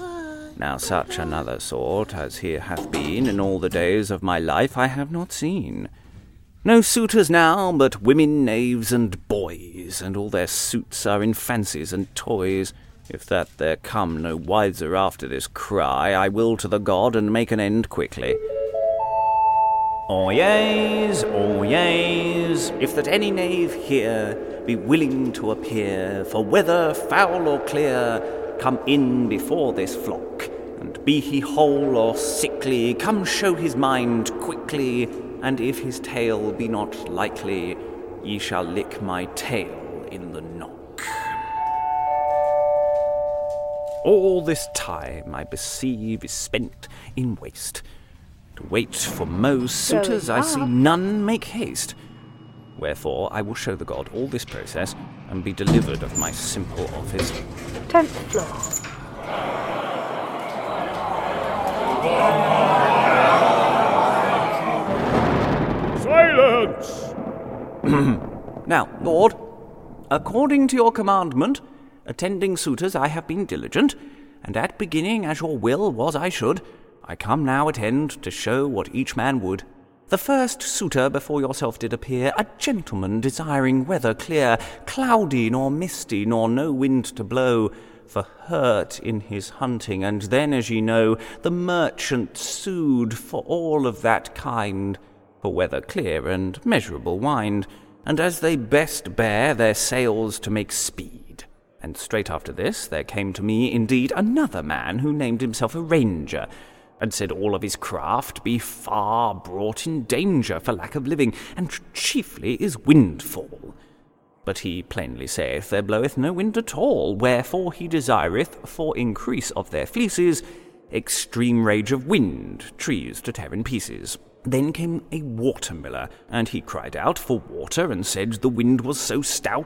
Speaker 3: Now such another sort as here hath been in all the days of my life I have not seen. No suitors now, but women, knaves, and boys, and all their suits are in fancies and toys. If that there come no wiser after this cry, I will to the God and make an end quickly. Oyez, oyez, if that any knave here be willing to appear, for whether foul or clear, come in before this flock, and be he whole or sickly, come show his mind quickly, and if his tale be not likely, ye shall lick my tail in the knock. All this time I perceive is spent in waste. To wait for most suitors I see none make haste. Wherefore I will show the God all this process, and be delivered of my simple office.
Speaker 1: Tenth floor.
Speaker 2: Silence!
Speaker 3: Now, Lord, according to your commandment, attending suitors I have been diligent, and at beginning as your will was I should, I come now at end to show what each man would. The first suitor before yourself did appear, a gentleman desiring weather clear, cloudy nor misty, nor no wind to blow, for hurt in his hunting, and then, as ye know, the merchant sued for all of that kind, for weather clear and measurable wind, and as they best bear their sails to make speed. And straight after this there came to me indeed another man who named himself a ranger, and said all of his craft be far brought in danger for lack of living, and chiefly is windfall. But he plainly saith there bloweth no wind at all, wherefore he desireth, for increase of their fleeces, extreme rage of wind, trees to tear in pieces. Then came a watermiller, and he cried out for water, and said the wind was so stout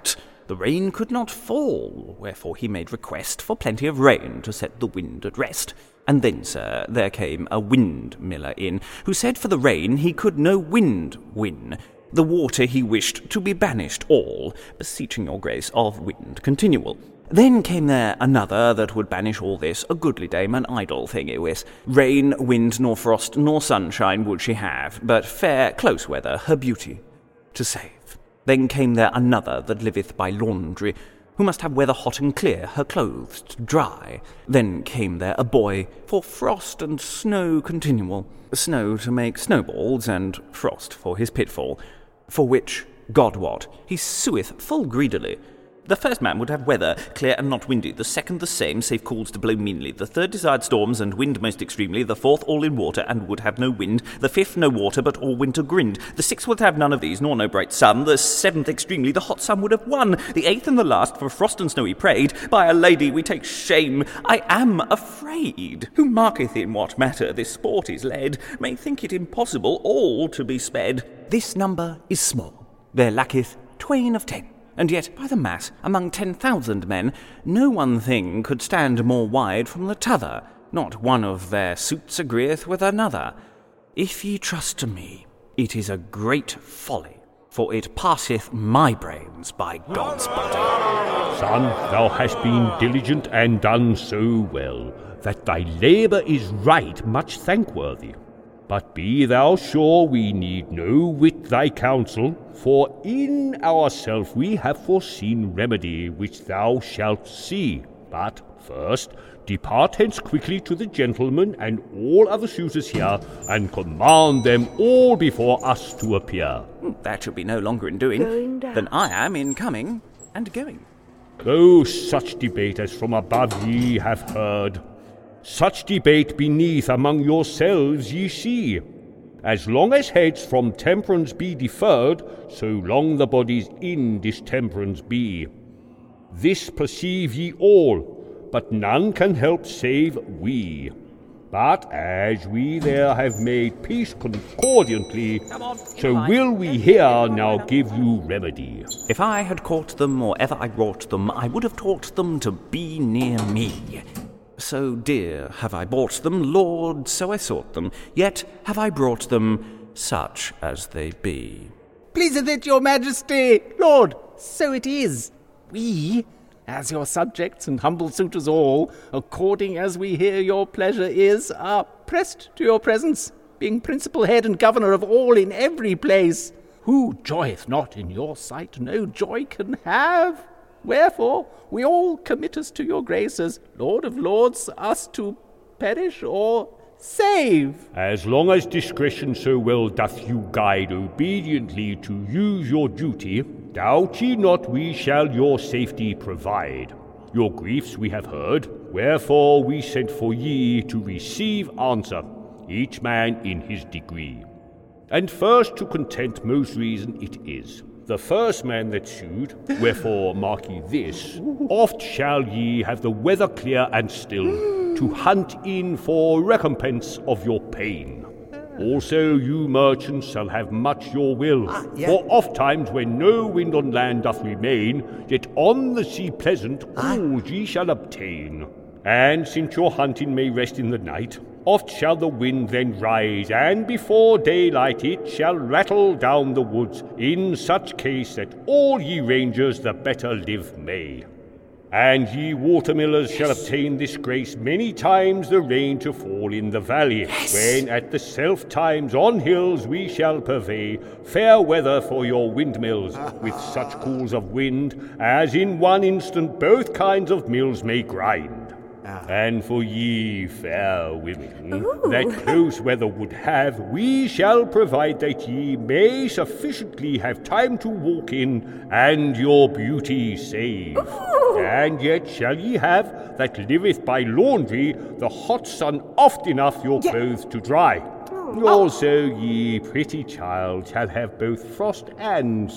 Speaker 3: the rain could not fall, wherefore he made request for plenty of rain to set the wind at rest. And then, sir, there came a windmiller in, who said for the rain he could no wind win. The water he wished to be banished all, beseeching your grace of wind continual. Then came there another that would banish all this, a goodly dame, an idle thing it wis. Rain, wind, nor frost, nor sunshine would she have, but fair, close weather, her beauty to save. Then came there another that liveth by laundry, who must have weather hot and clear, her clothes to dry. Then came there a boy for frost and snow continual, snow to make snowballs, and frost for his pitfall, for which, God wot, he sueth full greedily. The first man would have weather clear and not windy, the second the same, save calls to blow meanly, the third desired storms and wind most extremely, the fourth all in water and would have no wind, the fifth no water but all winter grinned, the sixth would have none of these, nor no bright sun, the seventh extremely, the hot sun would have won, the eighth and the last for frost and snow he prayed. By a lady we take shame, I am afraid. Who marketh in what matter this sport is led, may think it impossible all to be sped. This number is small, there lacketh twain of ten. And yet, by the mass, among ten thousand men, no one thing could stand more wide from the t'other, not one of their suits agreeth with another. If ye trust to me, it is a great folly, for it passeth my brains by God's body.
Speaker 2: Son, thou hast been diligent and done so well, that thy labour is right much thankworthy. But be thou sure we need no wit thy counsel, for in ourself we have foreseen remedy which thou shalt see. But first, depart hence quickly to the gentlemen and all other suitors here, and command them all before us to appear.
Speaker 3: That shall be no longer in doing than I am in coming and going.
Speaker 2: Though such debate as from above ye have heard, such debate beneath among yourselves ye see. As long as heads from temperance be deferred, so long the bodies in distemperance be. This perceive ye all, but none can help save we. But as we there have made peace concordiantly, so will we here now give you remedy.
Speaker 3: If I had caught them, or ever I wrought them, I would have taught them to be near me. So dear have I bought them, Lord, so I sought them, yet have I brought them such as they be.
Speaker 4: Pleaseth it your majesty, Lord, so it is. We, as your subjects and humble suitors all, according as we hear your pleasure is, are pressed to your presence, being principal head and governor of all in every place. Who joyeth not in your sight, no joy can have. Wherefore, we all commit us to your grace as Lord of Lords, us to perish or save.
Speaker 2: As long as discretion so well doth you guide obediently to use your duty, doubt ye not we shall your safety provide. Your griefs we have heard, wherefore we sent for ye to receive answer, each man in his degree. And first to content most reason it is. The first man that sued, wherefore mark ye this, oft shall ye have the weather clear and still, to hunt in for recompense of your pain. Also you merchants shall have much your will, ah, yeah. For oft times when no wind on land doth remain, yet on the sea pleasant cools ye shall obtain. And since your hunting may rest in the night, oft shall the wind then rise, and before daylight it shall rattle down the woods, in such case that all ye rangers the better live may. And ye watermillers yes. shall obtain this grace many times the rain to fall in the valley, yes. when at the self times on hills we shall purvey fair weather for your windmills, with such cools of wind as in one instant both kinds of mills may grind. And for ye fair women, Ooh. that close weather would have, we shall provide that ye may sufficiently have time to walk in, and your beauty save. Ooh. And yet shall ye have, that liveth by laundry, the hot sun oft enough your yeah. clothes to dry. Oh. Also ye, pretty child, shall have both frost and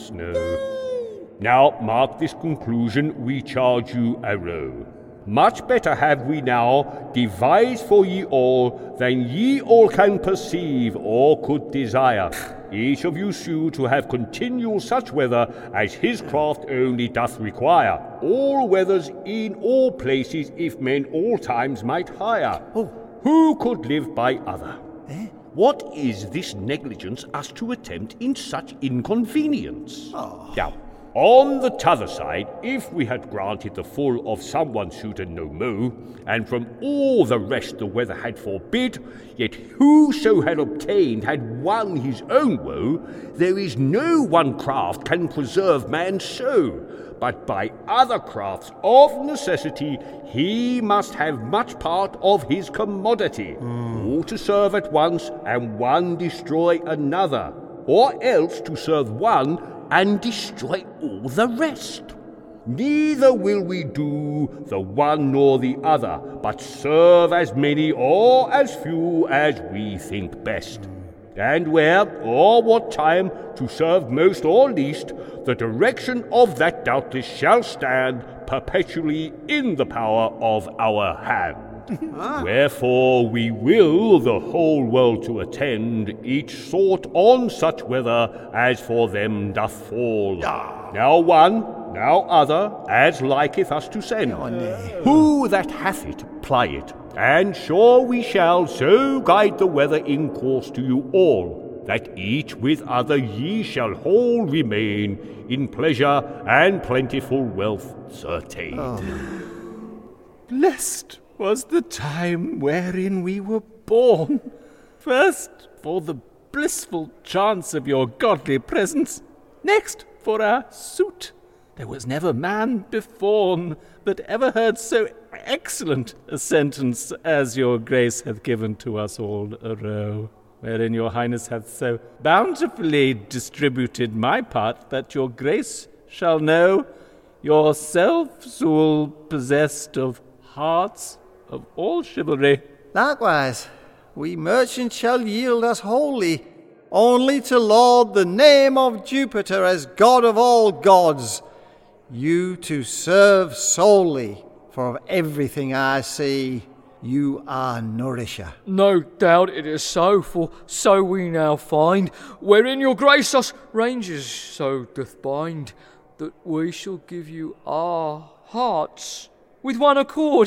Speaker 2: snow. Now mark this conclusion, we charge you a row. Much better have we now devised for ye all than ye all can perceive or could desire. each of you sue to have continual such weather as his craft only doth require. All weathers in all places, if men all times might hire.
Speaker 5: Oh.
Speaker 2: Who could live by other?
Speaker 5: Eh?
Speaker 2: What is this negligence us to attempt in such inconvenience?
Speaker 5: Oh.
Speaker 2: Now, on the t'other side, if we had granted the full of someone suit and no mo, and from all the rest the weather had forbid, yet whoso had obtained had won his own woe, there is no one craft can preserve man so, but by other crafts of necessity he must have much part of his commodity, mm. all to serve at once, and one destroy another, or else to serve one and destroy all the rest. Neither will we do the one nor the other, but serve as many or as few as we think best. And where, or what time, to serve most or least, the direction of that doubtless shall stand perpetually in the power of our hand. Wherefore we will the whole world to attend, each sort on such weather as for them doth fall. Ah. Now one, now other, as liketh us to send. Oh, nay. Who that hath it, ply it, and sure we shall so guide the weather in course to you all, that each with other ye shall whole remain in pleasure and plentiful wealth certain.
Speaker 4: Oh. Blessed was the time wherein we were born. First, for the blissful chance of your godly presence. Next, for our suit. There was never man beforn that ever heard so excellent a sentence as your grace hath given to us all a row, wherein your highness hath so bountifully distributed my part that your grace shall know yourself sole possessed of hearts of all chivalry.
Speaker 5: Likewise, we merchants shall yield us wholly, only to laud the name of Jupiter as God of all gods, you to serve solely, for of everything I see, you are nourisher.
Speaker 6: No doubt it is so, for so we now find, wherein your grace us rangers so doth bind, that we shall give you our hearts with one accord,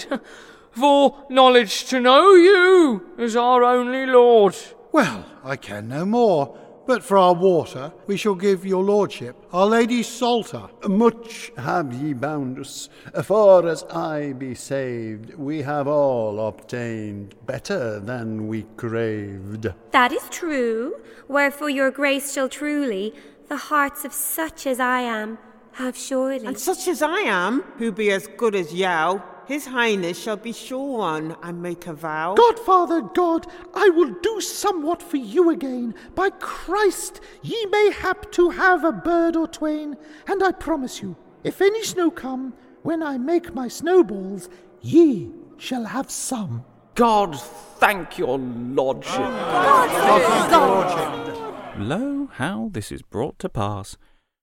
Speaker 6: for knowledge to know you as our only Lord.
Speaker 7: Well, I can no more, but for our water we shall give your lordship our Lady Salter.
Speaker 8: Much have ye bound us, for as I be saved, we have all obtained better than we craved.
Speaker 9: That is true, wherefore your grace shall truly the hearts of such as I am have surely.
Speaker 10: And such as I am, who be as good as Yao, his highness shall be sure one and make a vow.
Speaker 11: Godfather God, I will do somewhat for you again. By Christ, ye may hap to have a bird or twain, and I promise you, if any snow come, when I make my snowballs, ye shall have some.
Speaker 3: God thank your lordship.
Speaker 9: God thank your lordship.
Speaker 3: Lo, how this is brought to pass.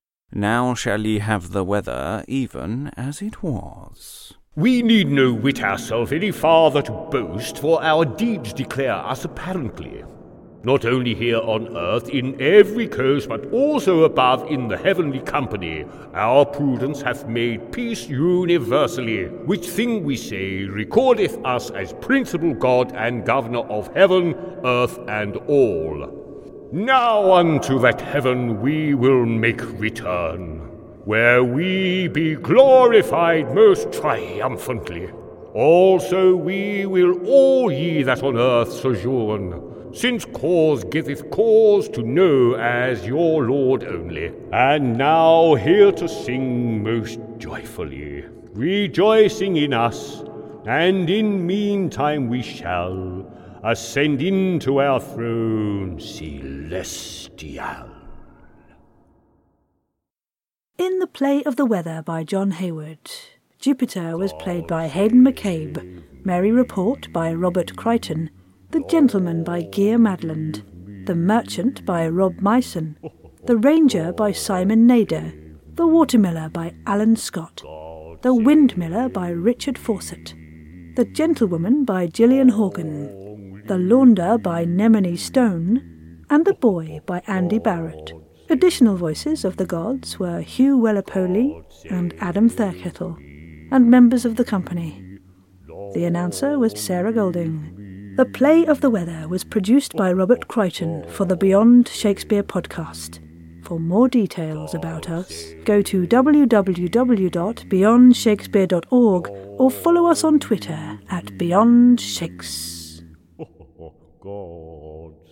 Speaker 3: Now shall ye have the weather even as it was.
Speaker 2: We need no wit ourselves any farther to boast, for our deeds declare us apparently. Not only here on earth, in every coast, but also above in the heavenly company, our prudence hath made peace universally, which thing we say recordeth us as principal God and governor of heaven, earth, and all. Now unto that heaven we will make return, where we be glorified most triumphantly. Also we will all ye that on earth sojourn, since cause giveth cause to know as your Lord only. And now here to sing most joyfully, rejoicing in us, and in meantime we shall ascend into our throne celestial.
Speaker 1: In the play of The Weather by John Hayward, Jupiter was played by Hayden McCabe, Mary Report by Robert Crichton, The Gentleman by Gear Madland, The Merchant by Rob Myson, The Ranger by Simon Nader, The Watermiller by Alan Scott, The Windmiller by Richard Fawcett, The Gentlewoman by Gillian Horgan, The Launder by Nemone Stone, and The Boy by Andy Barrett. Additional voices of the gods were Hugh Wellapoli and Adam Thurkettle, and members of the company. The announcer was Sarah Golding. The Play of the Weather was produced by Robert Crichton for the Beyond Shakespeare podcast. For more details about us, go to w w w dot beyond shakespeare dot org or follow us on Twitter at Beyond Shakes.
Speaker 2: God.